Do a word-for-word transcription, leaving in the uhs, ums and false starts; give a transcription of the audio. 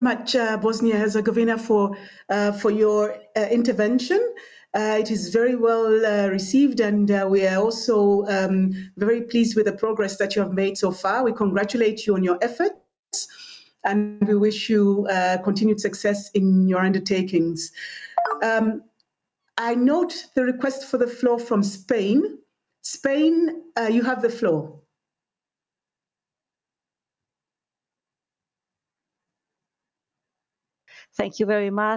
much, uh, Bosnia-Herzegovina, for uh, for your uh, intervention. Uh, it is very well uh, received, and uh, we are also um, very pleased with the progress that you have made so far. We congratulate you on your efforts, and we wish you uh, continued success in your undertakings. Um, I note the request for the floor from Spain. Spain, uh, you have the floor. Thank you very much.